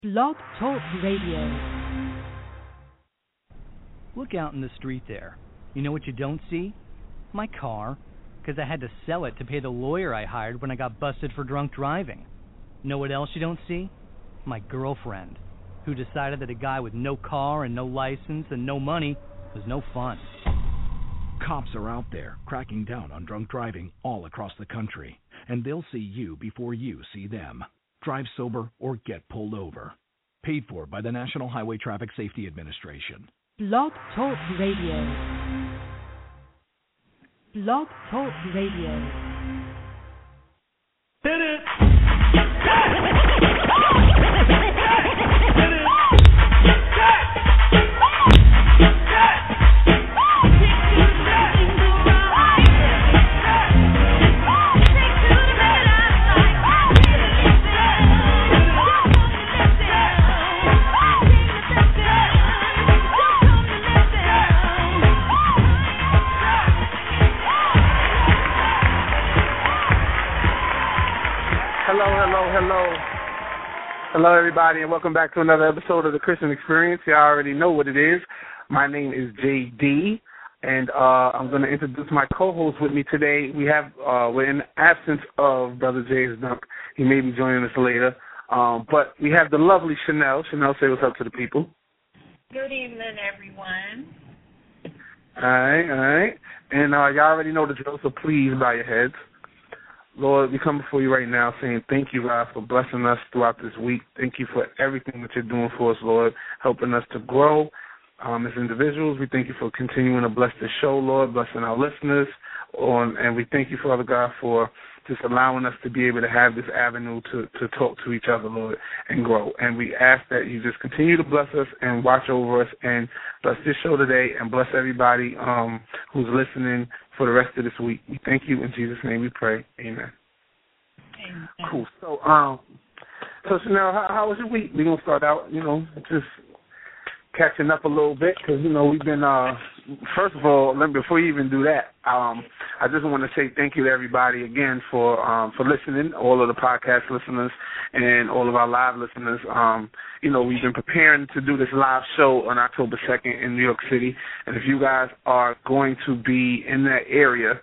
Blog Talk Radio. Look out in the street there. You know what you don't see? My car, because I had to sell it to pay the lawyer I hired when I got busted for drunk driving. Know what else you don't see? My girlfriend, who decided that a guy with no car and no license and no money was no fun. Cops are out there cracking down on drunk driving all across the country, and they'll see you before you see them. Drive sober or get pulled over. Paid for by the National Highway Traffic Safety Administration. Blog Talk Radio. Blog Talk Radio. Hit it! Hello, everybody, and welcome back to another episode of the Christian Experience. You already know what it is. My name is JD, and I'm going to introduce my co-host with me today. We're in the absence of Brother James Dunk. He may be joining us later, but we have the lovely Chanel. Chanel, say what's up to the people. Good evening, everyone. All right. And you already know the drill, so please bow your heads. Lord, we come before you right now saying thank you, God, for blessing us throughout this week. Thank you for everything that you're doing for us, Lord, helping us to grow as individuals. We thank you for continuing to bless this show, Lord, blessing our listeners. And we thank you, Father God, for just allowing us to be able to have this avenue to talk to each other, Lord, and grow. And we ask that you just continue to bless us and watch over us and bless this show today and bless everybody who's listening for the rest of this week. We thank you. In Jesus' name we pray. Amen. Amen. Cool. So Chanel, how was your week? We're going to start out, just catching up a little bit because, we've been, first of all, before you even do that, I just want to say thank you to everybody again for listening, all of the podcast listeners and all of our live listeners. We've been preparing to do this live show on October 2nd in New York City, and if you guys are going to be in that area,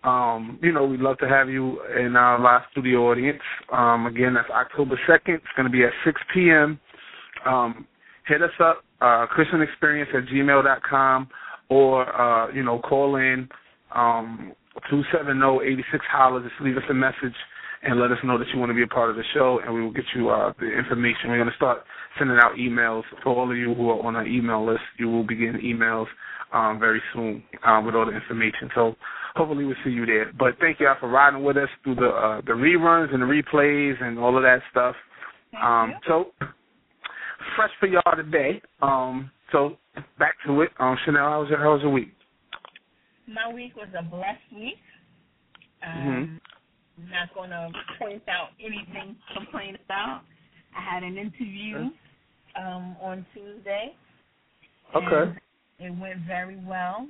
we'd love to have you in our live studio audience. Again, that's October 2nd. It's going to be at 6 p.m. Hit us up, christianexperience@gmail.com, or, call in 270-86-HOLLER. Just leave us a message and let us know that you want to be a part of the show, and we will get you the information. We're going to start sending out emails. For all of you who are on our email list, you will be getting emails very soon with all the information. So hopefully we'll see you there. But thank you all for riding with us through the reruns and the replays and all of that stuff. So fresh for y'all today. So back to it. Chanel, how was your week? My week was a blessed week. I'm not going to point out anything to complain about. I had an interview on Tuesday. Okay. It went very well.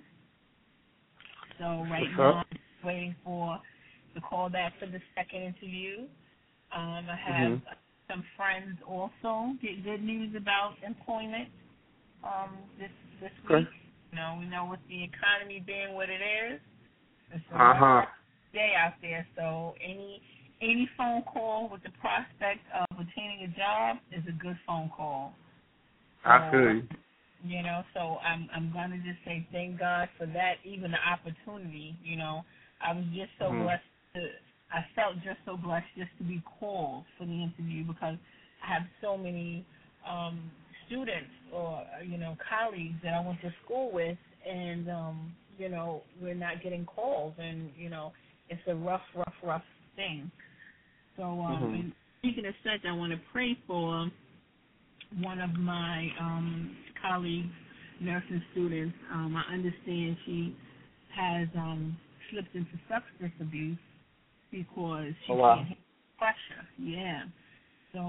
So right now I'm waiting for the call back for the second interview. I have some friends also get good news about employment this week. We know with the economy being what it is, it's a rough day out there. So any phone call with the prospect of obtaining a job is a good phone call. So, I feel you. So I'm gonna just say thank God for that, even the opportunity. I was just so blessed I felt just so blessed just to be called for the interview because I have so many students or, colleagues that I went to school with, and, we're not getting calls, and, it's a rough thing. So, and speaking of such, I want to pray for one of my colleagues, nursing students. I understand she has slipped into substance abuse because she can't handle pressure. Yeah. So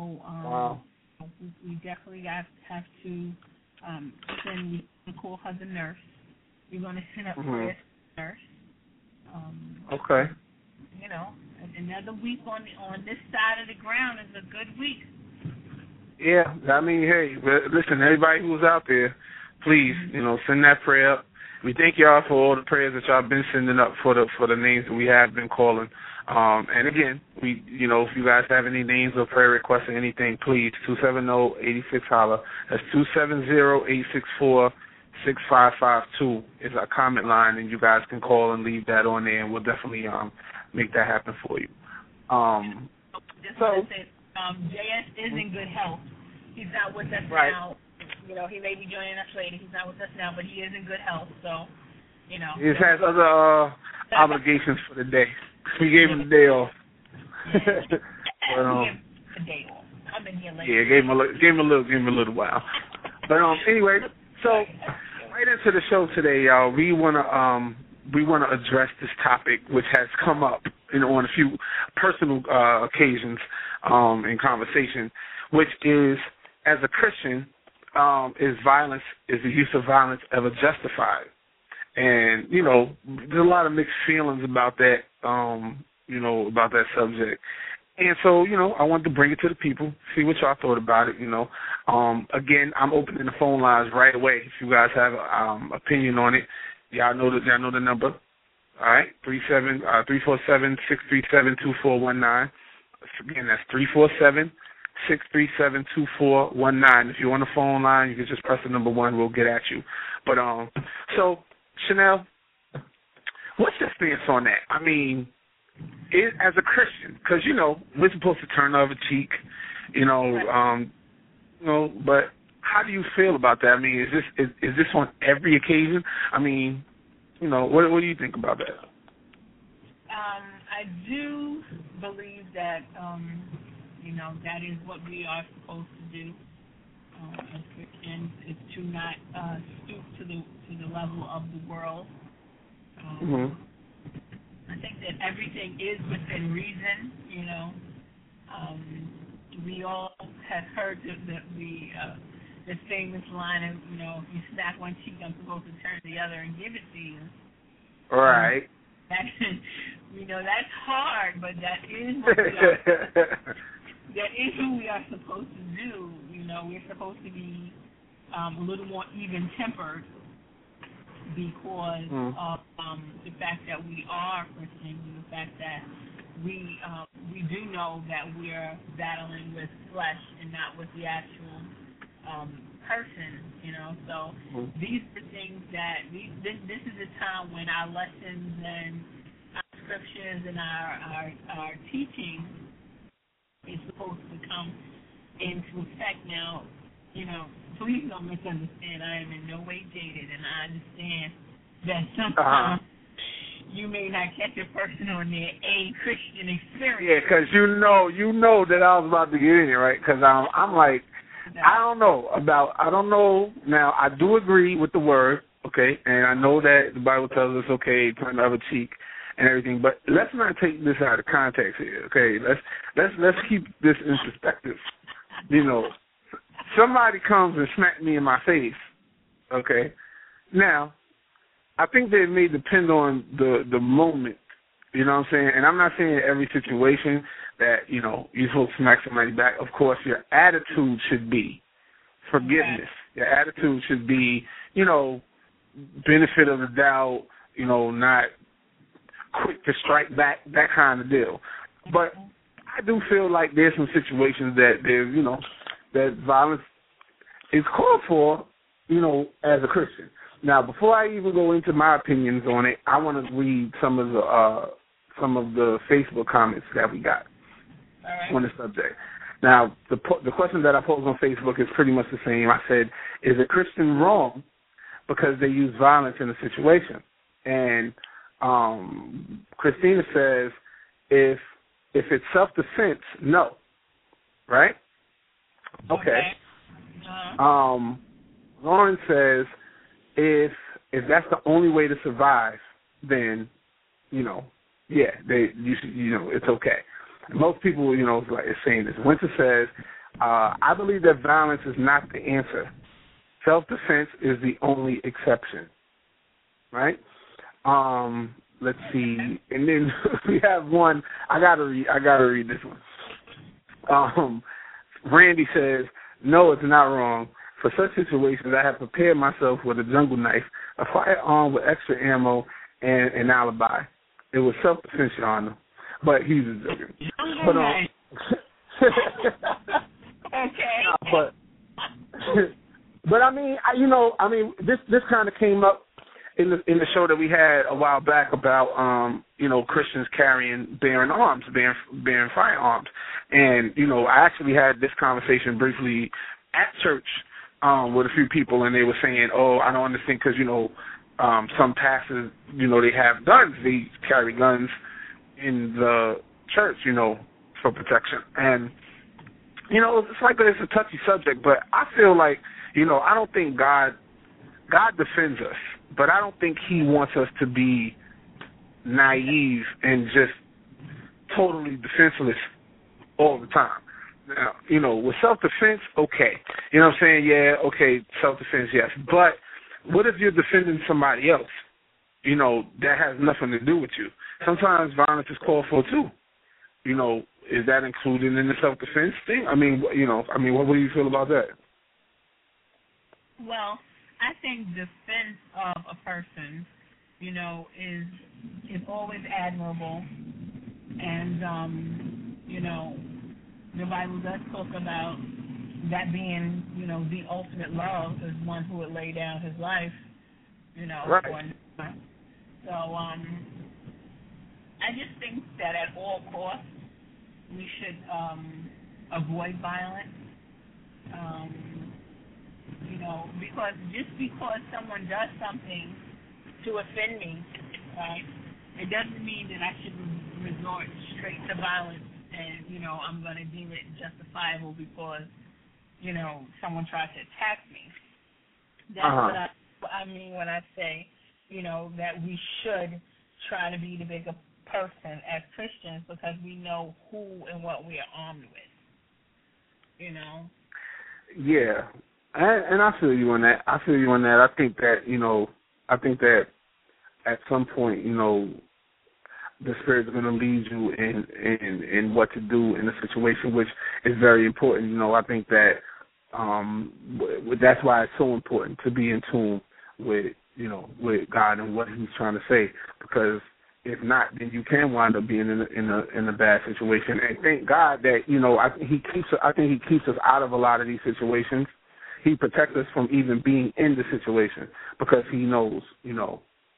we definitely have to send call her the nurse. We're going to send up prayers to the nurse. Okay. Another week on this side of the ground is a good week. Yeah, I mean, hey, listen, everybody who's out there, please, send that prayer up. We thank y'all for all the prayers that y'all been sending up for the names that we have been calling. And again, if you guys have any names or prayer requests or anything, please, 270-86-HOLLER. That's 270-864-6552 is our comment line, and you guys can call and leave that on there, and we'll definitely make that happen for you. JS is in good health. He's not with us now. He may be joining us later. He's not with us now, but he is in good health. So, He has other obligations for the day. We gave him the day off. Yeah. A day off. I've been here later. Yeah, gave him a little while. But anyway, so right into the show today, y'all. We wanna address this topic, which has come up, on a few personal occasions in conversation, which is, as a Christian, is the use of violence ever justified? And, there's a lot of mixed feelings about that, about that subject. And so, I wanted to bring it to the people, see what y'all thought about it, Again, I'm opening the phone lines right away. If you guys have opinion on it, y'all know the number. All right, 347-637-2419. Again, that's 347-637-2419. If you're on the phone line, you can just press the number 1. We'll get at you. But so Chanel, what's your stance on that? I mean, as a Christian, because we're supposed to turn the other cheek, But how do you feel about that? I mean, is this on every occasion? I mean, what do you think about that? I do believe that that is what we are supposed to do as Christians, is to not stoop to the level of the world. I think that everything is within reason. We all have heard the famous line of, if you snap one cheek, I'm supposed to turn the other and give it to you. Right. That's hard, but that is what we are. That is what we are supposed to do. We're supposed to be a little more even-tempered because of the fact that we are Christians, and the fact that we do know that we're battling with flesh and not with the actual person, So these are things that this is a time when our lessons and our scriptures and our teaching is supposed to come into effect. Now, please don't misunderstand. I am in no way jaded, and I understand that sometimes you may not catch a person on their Christian experience. Yeah, because you know that I was about to get in it, right? Because I'm like, I don't know. Now, I do agree with the word, okay, and I know that the Bible tells us, okay, turn the other cheek and everything, but let's not take this out of context here, okay? Let's keep this in perspective. Somebody comes and smacks me in my face, okay? Now, I think that it may depend on the moment, you know what I'm saying? And I'm not saying every situation that, you're supposed to smack somebody back. Of course, your attitude should be forgiveness. Your attitude should be, benefit of the doubt, not quick to strike back, that kind of deal. But I do feel like there's some situations that there's, that violence is called for, as a Christian. Now, before I even go into my opinions on it, I want to read some of the Facebook comments that we got on the subject. Now, the question that I posed on Facebook is pretty much the same. I said, is a Christian wrong because they use violence in a situation? And Christina says, if it's self-defense, no. Right? Okay. Lauren says, if that's the only way to survive, then, it's okay. Most people, is saying this. Winter says, I believe that violence is not the answer. Self-defense is the only exception. Right? Let's see. And then we have one. I gotta read this one. Randy says, No, it's not wrong. For such situations, I have prepared myself with a jungle knife, a firearm with extra ammo, and an alibi. It was self-defense, Your Honor. But he's a joking. Hold on. Okay. But I mean, this kind of came up in the show that we had a while back about Christians bearing arms, bearing firearms, and I actually had this conversation briefly at church with a few people, and they were saying, "Oh, I don't understand because some pastors, they have guns, they carry guns in the church, for protection." And it's like it's a touchy subject, but I feel like I don't think God defends us, but I don't think He wants us to be naive and just totally defenseless all the time. Now, with self-defense, okay. You know what I'm saying? Yeah, okay, self-defense, yes. But what if you're defending somebody else, that has nothing to do with you? Sometimes violence is called for, too. Is that included in the self-defense thing? I mean, what do you feel about that? Well, I think defense of a person, is always admirable. And, the Bible does talk about that being, the ultimate love is one who would lay down his life, right. For. So, I just think that at all costs, we should avoid violence. Because someone does something to offend me, right, it doesn't mean that I should resort straight to violence and, I'm going to deem it justifiable because, someone tries to attack me. That's what I mean when I say, that we should try to be the bigger person as Christians because we know who and what we are armed with, Yeah. And I feel you on that. I think that at some point, the Spirit's going to lead you in what to do in a situation, which is very important. I think that that's why it's so important to be in tune with God and what He's trying to say, because if not, then you can wind up being in a bad situation. And thank God that I think He keeps us out of a lot of these situations. He protects us from even being in the situation because He knows, He knows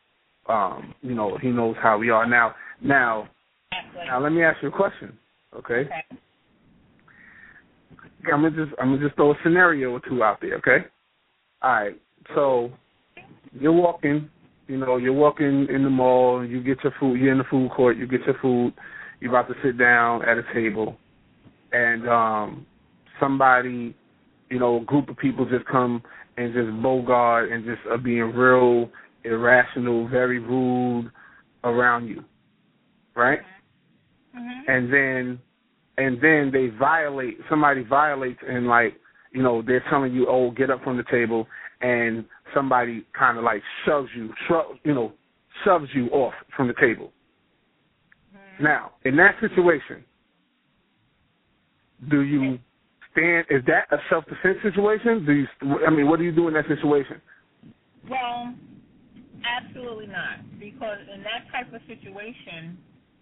how we are. Now, let me ask you a question, okay? I'm gonna just throw a scenario or two out there, okay? All right. So you're walking in the mall. You get your food. You're in the food court. You get your food. You're about to sit down at a table, and somebody, a group of people just come and just bogart and just are being real irrational, very rude around you, right? Mm-hmm. And then they violate. Somebody violates and they're telling you, oh, get up from the table, and somebody kind of shoves you off from the table. Mm-hmm. Now, in that situation, do you stand? Is that a self-defense situation? What do you do in that situation? Well, absolutely not, because in that type of situation,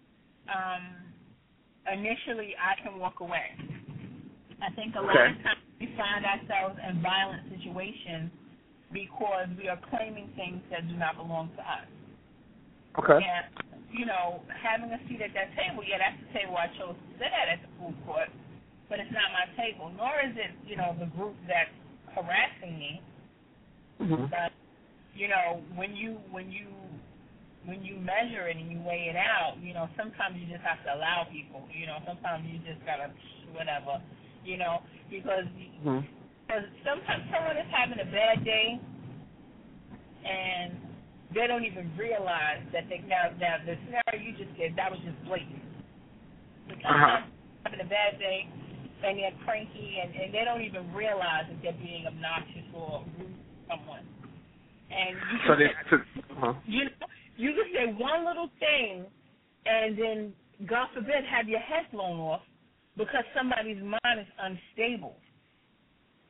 initially I can walk away. I think a lot of times we find ourselves in violent situations because we are claiming things that do not belong to us. Okay. And, having a seat at that table, that's the table I chose to sit at the food court, but it's not my table, nor is it, the group that's harassing me. Mm-hmm. But, when you measure it and you weigh it out, sometimes you just have to allow people, sometimes you just gotta whatever, because sometimes someone is having a bad day and they don't even realize that now the scenario you just did, that was just blatant. Sometimes having a bad day and they're cranky and they don't even realize that they're being obnoxious or rude to someone. And you can say one little thing and then, God forbid, have your head blown off because somebody's mind is unstable.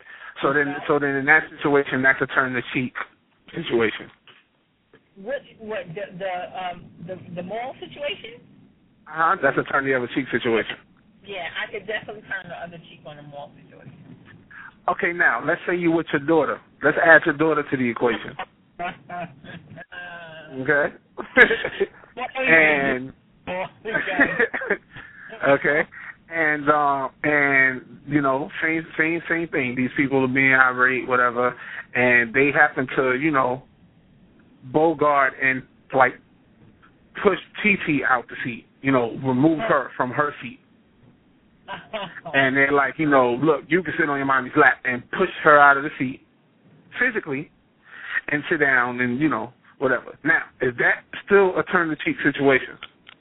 So then in that situation, that's a turn the cheek situation. What the moral situation? That's a turn the other cheek situation. Yeah, I could definitely turn the other cheek on the moral situation. Okay, now let's say you with your daughter. Let's add your daughter to the equation. Okay. And okay. And you know, same thing. These people are being irate, whatever, and they happen to, you know, bogart and like push TT out the seat, you know, remove her from her seat. And they're like, you know, look, you can sit on your mommy's lap, and push her out of the seat physically and sit down and, you know, whatever. Now, is that still a turn the cheek situation?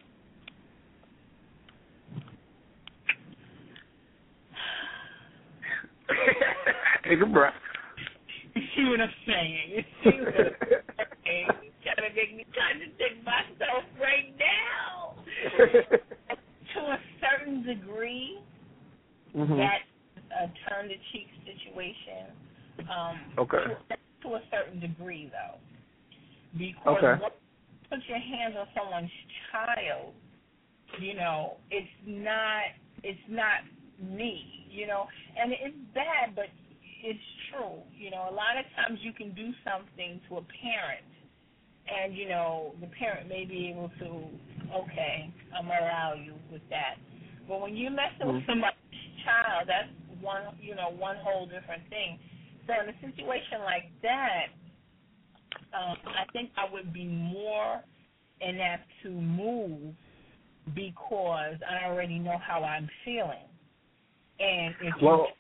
Take a breath. You see what I'm saying? You see what I'm saying? You're trying to make me contradict myself right now. To a certain degree, that's a turn the cheek situation. Okay. To a certain degree, though, because when you put your hands on someone's child, you know, it's not me, you know, and it's bad, but it's true. You know, a lot of times you can do something to a parent, and, you know, the parent may be able to, okay, I'm going to allow you with that. But when you're messing with somebody's child, that's one whole different thing. So in a situation like that, I think I would be more inept to move because I already know how I'm feeling. And if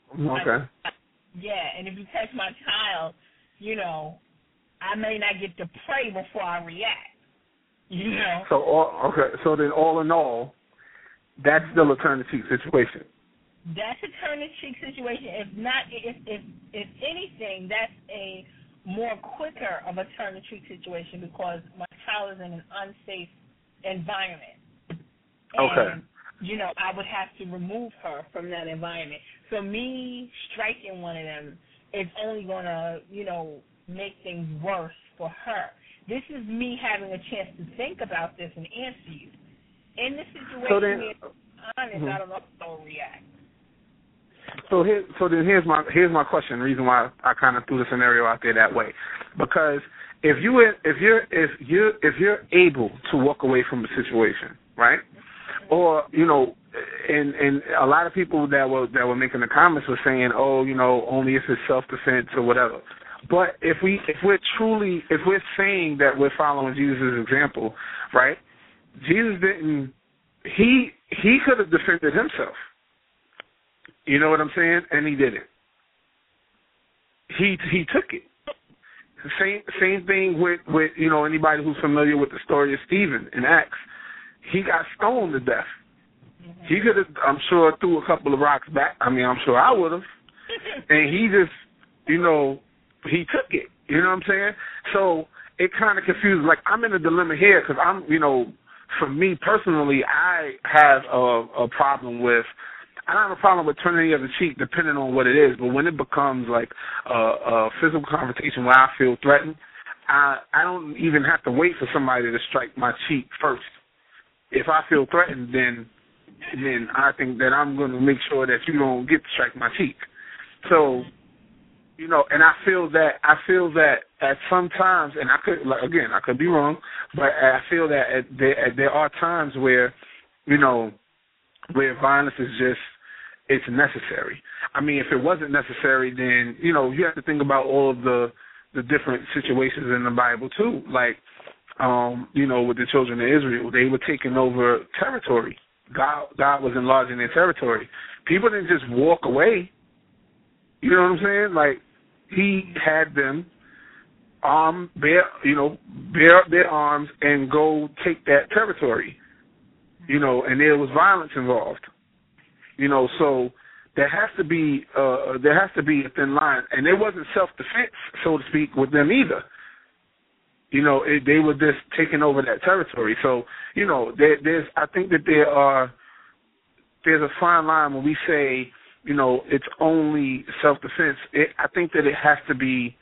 and if you touch my child, you know, I may not get to pray before I react. You know. So then, all in all, that's still a turn the cheek situation. That's a turn the cheek situation. If anything, that's a more quicker of a turn the cheek situation because my child is in an unsafe environment. And, you know, I would have to remove her from that environment. So me striking one of them is only going to, you know, make things worse for her. This is me having a chance to think about this and answer you. In this situation, I don't know how to react. So here's my question. The reason why I kind of threw the scenario out there that way, because if you're able to walk away from the situation, right? Or, you know, and a lot of people that were making the comments were saying, oh, you know, only if it's self-defense or whatever. But if we're saying that we're following Jesus' example, right? Jesus didn't. He could have defended himself. You know what I'm saying? And he didn't. He took it. Same thing with you know, anybody who's familiar with the story of Stephen in Acts. He got stoned to death. He could have, I'm sure, threw a couple of rocks back. I mean, I'm sure I would have. And he just, you know, he took it. You know what I'm saying? So it kind of confuses. Like, I'm in a dilemma here because I'm, you know, for me personally, I have a problem with, I don't have a problem with turning the other cheek depending on what it is, but when it becomes like a physical confrontation where I feel threatened, I don't even have to wait for somebody to strike my cheek first. If I feel threatened, then I think that I'm going to make sure that you don't get to strike my cheek. So, you know, and I feel that at some times, and I could be wrong, but I feel that there are times where, you know, where violence is just, it's necessary. I mean, if it wasn't necessary, then, you know, you have to think about all of the different situations in the Bible too. Like, you know, with the children of Israel, they were taking over territory. God was enlarging their territory. People didn't just walk away. You know what I'm saying? Like, he had them bear up their arms and go take that territory. You know, and there was violence involved. You know, so there has to be a thin line, and it wasn't self-defense, so to speak, with them either. You know, they were just taking over that territory. So, you know, I think that there's a fine line when we say it's only self-defense. I think that it has to be.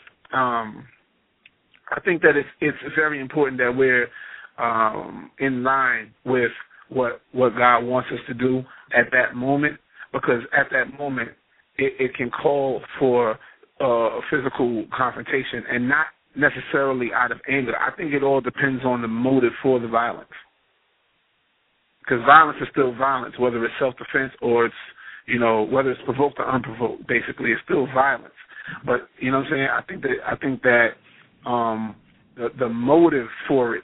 I think that it's very important that we're in line with what God wants us to do at that moment, because at that moment it can call for physical confrontation and not necessarily out of anger. I think it all depends on the motive for the violence, because violence is still violence, whether it's self-defense or it's, whether it's provoked or unprovoked. Basically, it's still violence. But you know what I'm saying? I think that the motive for it,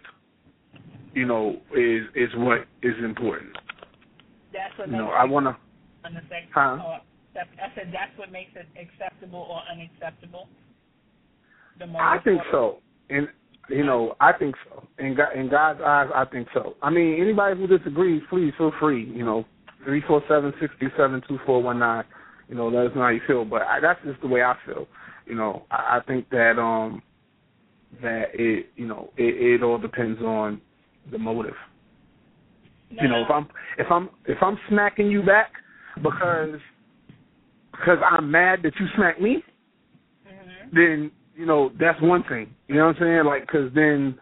is what is important. That's what I want to. I said that's what makes it acceptable or unacceptable. The motive. I think so, and I think so. In God's eyes, I think so. I mean, anybody who disagrees, please feel free. 347-637-2419. Let us know how you feel. But that's just the way I feel. I think that that it it all depends on the motive. No. If I'm smacking you back because I'm mad that you smacked me, then that's one thing. You know what I'm saying? Like, because then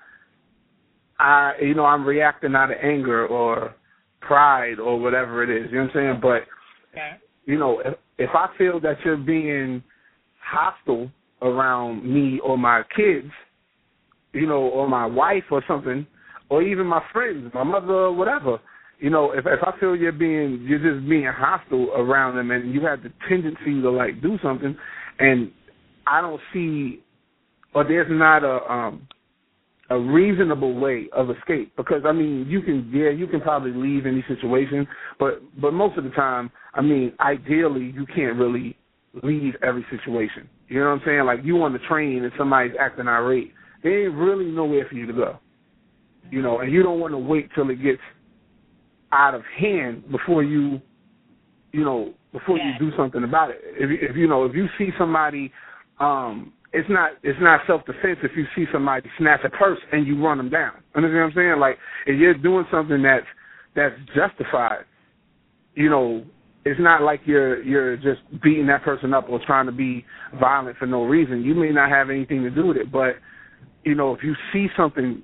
I'm reacting out of anger or pride or whatever it is. You know what I'm saying? But if I feel that you're being hostile around me or my kids, or my wife or something, or even my friends, my mother or whatever, if I feel you're just being hostile around them and you have the tendency to like do something, and I don't see, or there's not a reasonable way of escape, because I mean you can probably leave any situation, but most of the time, I mean, ideally you can't really leave every situation. You know what I'm saying? Like, you on the train and somebody's acting irate, there ain't really nowhere for you to go. And you don't want to wait till it gets out of hand before you do something about it. If you see somebody, it's not self-defense if you see somebody snatch a purse and you run them down. Understand what I'm saying? Like, if you're doing something that's justified, it's not like you're just beating that person up or trying to be violent for no reason. You may not have anything to do with it, but if you see something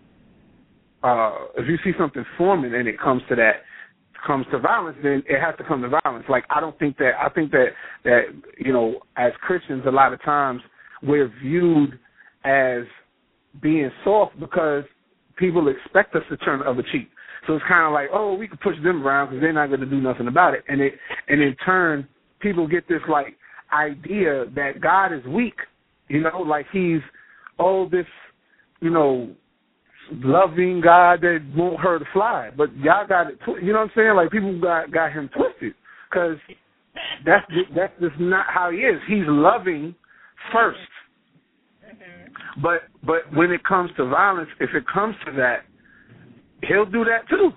forming and it comes to violence, then it has to come to violence. Like, I think that as Christians, a lot of times we're viewed as being soft because people expect us to turn the other cheek. So it's kind of like, oh, we can push them around because they're not going to do nothing about it. And in turn, people get this like idea that God is weak, like he's this, loving God that won't hurt a fly. But y'all got it, you know what I'm saying? Like, people got him twisted, because that's just not how he is. He's loving first. But when it comes to violence, if it comes to that, he'll do that too.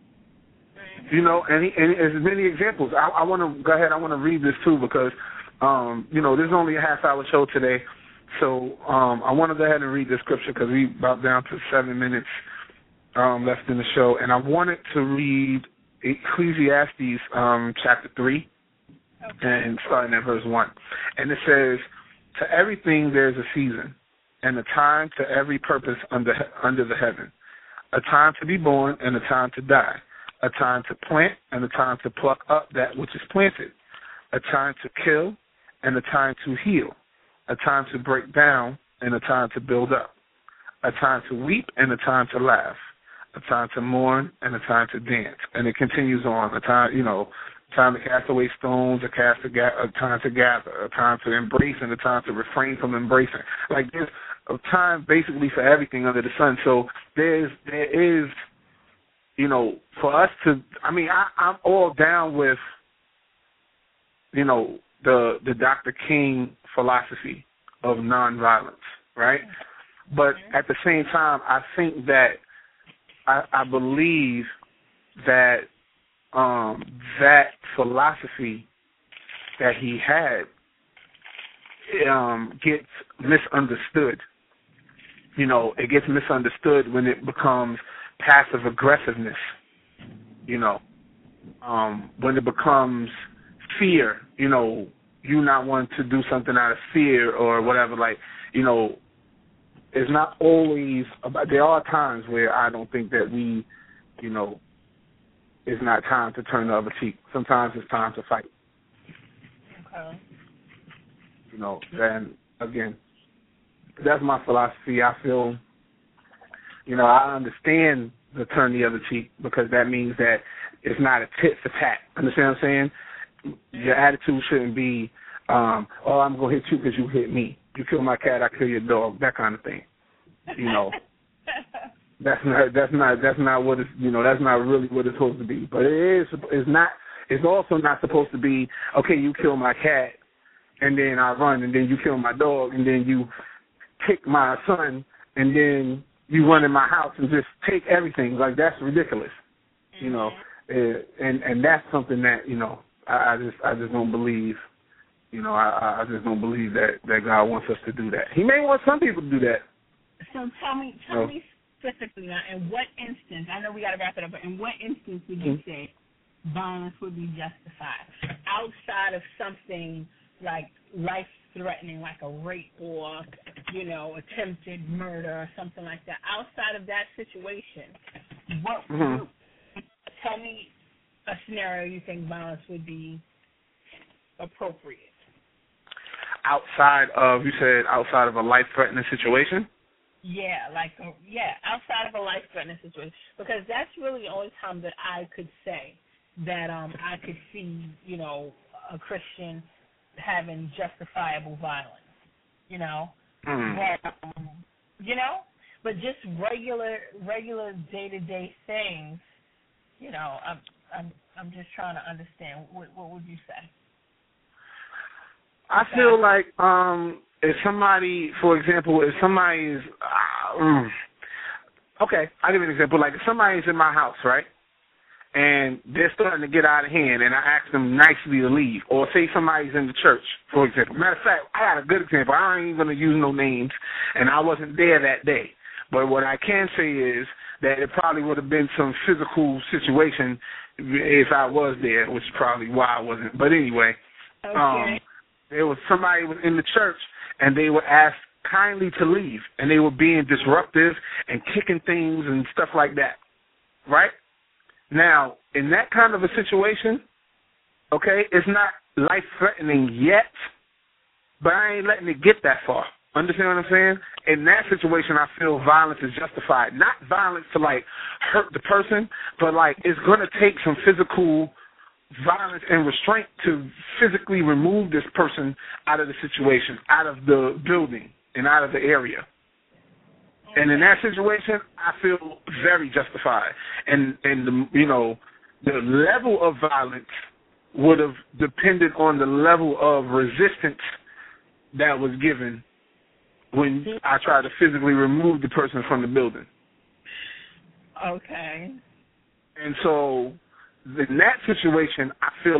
And there's many examples. I want to go ahead. I want to read this too, because this is only a half-hour show today. So I want to go ahead and read this scripture, because we about down to 7 minutes left in the show. And I wanted to read Ecclesiastes chapter 3, and starting at verse 1. And it says, "To everything there's a season, and a time to every purpose under the heaven. A time to be born and a time to die. A time to plant and a time to pluck up that which is planted. A time to kill and a time to heal. A time to break down and a time to build up. A time to weep and a time to laugh. A time to mourn and a time to dance." And it continues on. A time, time to cast away stones, a time to gather, a time to embrace and a time to refrain from embracing. Like, there's a time basically for everything under the sun. So there is, for us to, I mean, I'm all down with, the Dr. King philosophy of nonviolence, right? But at the same time, I think that I believe that that philosophy that he had gets misunderstood. It gets misunderstood when it becomes passive aggressiveness. When it becomes fear, you know, you not wanting to do something out of fear or whatever, like, you know, it's not always about, there are times where I don't think that we, you know, it's not time to turn the other cheek. Sometimes it's time to fight. Okay. You know, and again, that's my philosophy. I feel, you know, I understand the turn the other cheek because that means that it's not a tit for tat. Understand what I'm saying? Your attitude shouldn't be, oh, I'm going to hit you because you hit me. You kill my cat, I kill your dog, that kind of thing. You know, that's not what it's, you know, that's not really what it's supposed to be. But it's also not supposed to be, okay, you kill my cat, and then I run, and then you kill my dog, and then you kick my son, and then you run in my house and just take everything. Like, that's ridiculous, you know. And that's something that, you know, I just don't believe. You know, I just don't believe that God wants us to do that. He may want some people to do that. So tell me specifically now, in what instance, I know we got to wrap it up, but in what instance would you say violence would be justified? Outside of something like life-threatening, like a rape or, you know, attempted murder or something like that. Outside of that situation, tell me a scenario you think violence would be appropriate. Outside of a life-threatening situation? Yeah, outside of a life-threatening situation. Because that's really the only time that I could say that I could see, you know, a Christian having justifiable violence, you know. But, you know, but just regular day-to-day things, you know, I'm just trying to understand. What would you say? I feel like if somebody, for example, if somebody's okay, I'll give you an example. Like if somebody's in my house, right, and they're starting to get out of hand, and I ask them nicely to leave, or say somebody's in the church, for example. Matter of fact, I got a good example. I ain't even going to use no names, and I wasn't there that day. But what I can say is that it probably would have been some physical situation if I was there, which is probably why I wasn't. But anyway, there was somebody was in the church, and they were asked kindly to leave, and they were being disruptive and kicking things and stuff like that, right? Now, in that kind of a situation, okay, it's not life-threatening yet, but I ain't letting it get that far. Understand what I'm saying? In that situation, I feel violence is justified. Not violence to, like, hurt the person, but, like, it's going to take some physical violence and restraint to physically remove this person out of the situation, out of the building, and out of the area. And in that situation, I feel very justified. And the level of violence would have depended on the level of resistance that was given when I tried to physically remove the person from the building. Okay. And so in that situation, I feel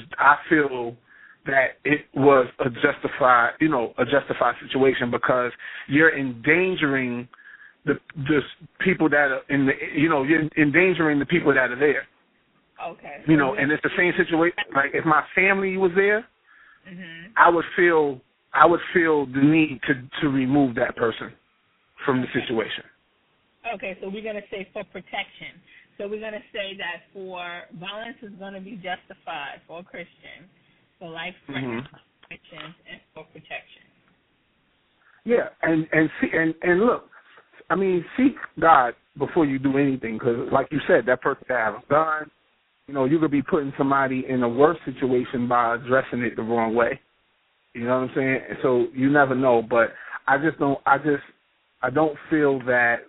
that it was a justified situation because you're endangering the people that are you're endangering the people that are there. Okay. You know, and it's the same situation. Like if my family was there, I would feel the need to remove that person from the situation. Okay, so we're going to say for protection. So we're going to say that for violence is going to be justified for a Christian, for life-threatening situations, and for protection. Yeah, and look, I mean, seek God before you do anything, because like you said, that person could have a gun. You know, you could be putting somebody in a worse situation by addressing it the wrong way. You know what I'm saying? So you never know, but I don't feel that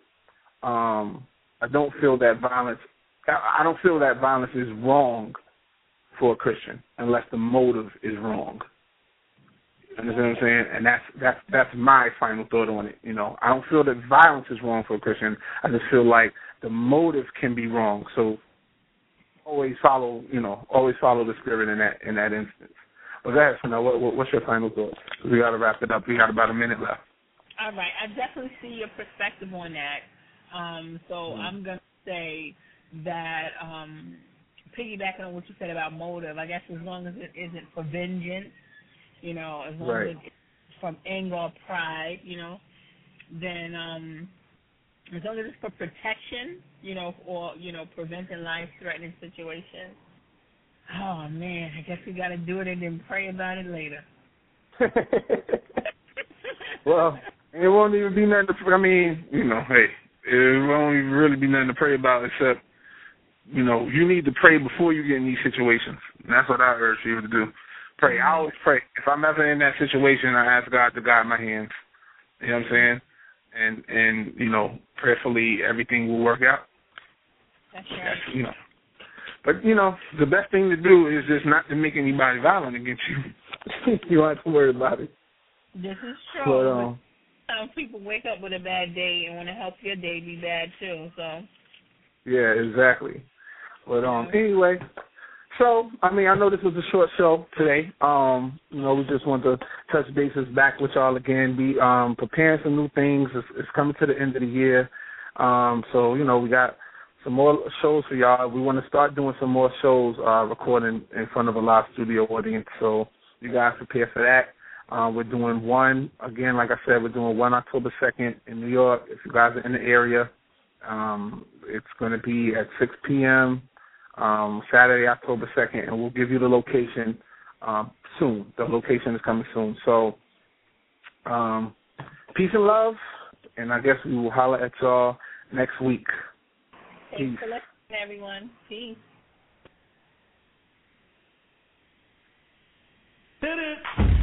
violence is wrong for a Christian unless the motive is wrong. You understand what I'm saying? And that's my final thought on it. You know, I don't feel that violence is wrong for a Christian. I just feel like the motive can be wrong. So always follow the Spirit in that instance. But that's, what's your final thoughts? We got to wrap it up. We got about a minute left. All right. I definitely see your perspective on that. I'm going to say that piggybacking on what you said about motive, I guess as long as it isn't for vengeance, you know, as long as it's from anger or pride, you know, then as long as it's for protection, you know, or, you know, preventing life-threatening situations, oh, man, I guess we got to do it and then pray about it later. Well, it won't even be nothing to, I mean, you know, hey, it won't even really be nothing to pray about except, you know, you need to pray before you get in these situations. And that's what I urge you to do. Pray. I always pray. If I'm ever in that situation, I ask God to guide my hands. You know what I'm saying? And you know, prayerfully everything will work out. That's right. You know. But, you know, the best thing to do is just not to make anybody violent against you. You don't have to worry about it. This is true. But, some people wake up with a bad day and want to help your day be bad too. So. Yeah, exactly. But anyway, so I mean, I know this was a short show today. You know, we just want to touch bases back with y'all again. Be preparing some new things. It's coming to the end of the year. So you know, we got some more shows for y'all. We want to start doing some more shows, recording in front of a live studio audience. So you guys prepare for that. We're doing one, again, like I said, we're doing one October 2nd in New York. If you guys are in the area, it's going to be at 6 p.m. Saturday, October 2nd, and we'll give you the location soon. The location is coming soon. So peace and love, and I guess we will holler at y'all next week. Thanks for listening, everyone. Peace. Hit it.